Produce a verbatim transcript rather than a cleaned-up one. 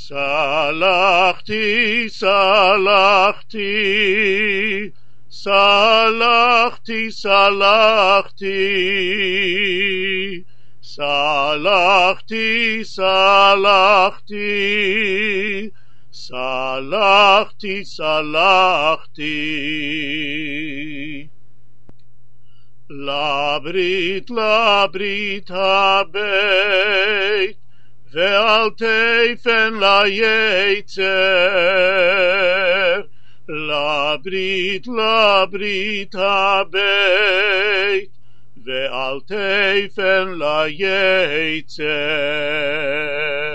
סלחתי, סלחתי, סלחתי, סלחתי, סלחתי, סלחתי, סלחתי, סלחתי. לברית, לברית הבית, ואל תפן ליצר. לברית, לברית הבית, ואל תפן ליצר.